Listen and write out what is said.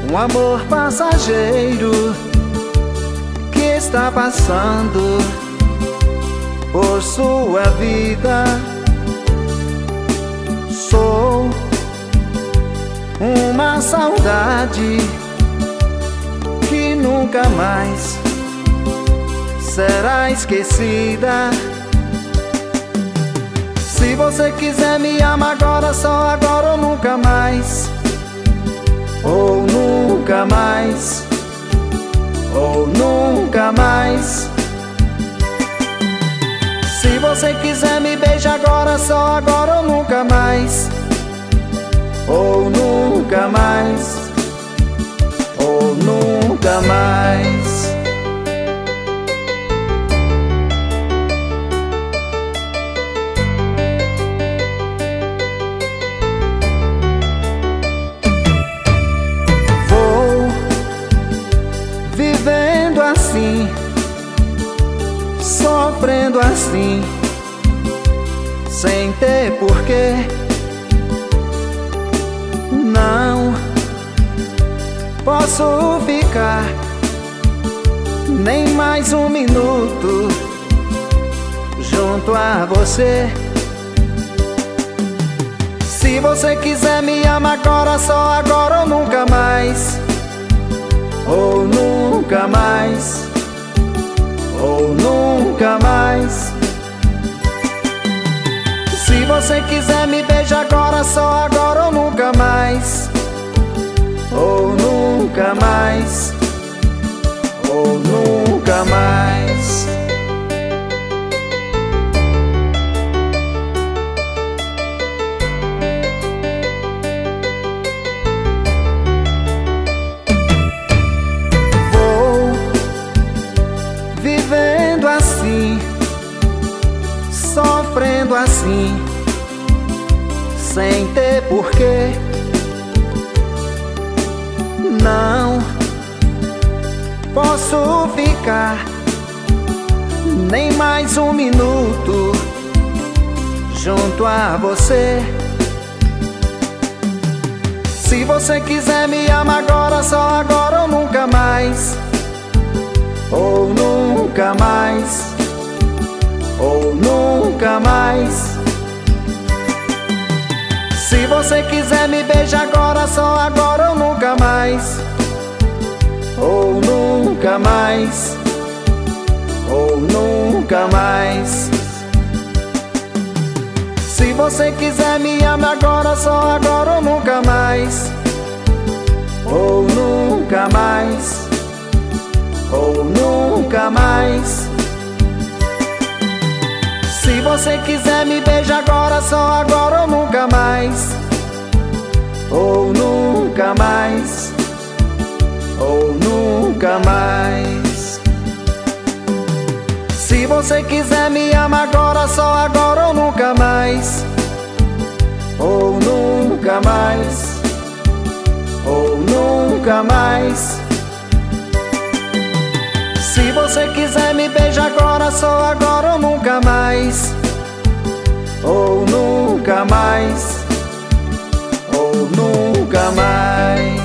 um amor passageiro que está passando por sua vida. Sou uma saudade que nunca mais será esquecida. Se você quiser me amar agora, só agora ou nunca mais, ou nunca mais, ou nunca mais. Se você quiser me beijar agora, só agora ou nunca mais, ou nunca mais, ou nunca mais. Vou vivendo assim, sofrendo assim, sem ter porquê. Não posso ficar nem mais um minuto junto a você. Se você quiser me amar agora, só agora ou nunca mais, ou nunca mais, ou nunca mais. Se você quiser me beijar agora, só agora ou nunca mais, ou nunca mais, ou nunca mais. Vou vivendo assim, sofrendo assim, sem ter porquê. Não posso ficar nem mais um minuto junto a você. Se você quiser me amar agora, só agora ou nunca mais, ou nunca mais, ou nunca mais. Se você quiser me beijar agora, só agora ou nunca mais, ou nunca mais, ou nunca mais. Se você quiser me amar agora, só agora ou nunca mais, ou nunca mais, ou nunca mais. Se você quiser me beijar agora, só agora ou nunca mais, ou nunca mais, ou nunca mais. Se você quiser me amar agora, só agora ou nunca mais, ou nunca mais, ou nunca mais. Se você quiser me beijar agora, só agora ou nunca mais, ou nunca mais, ou nunca mais.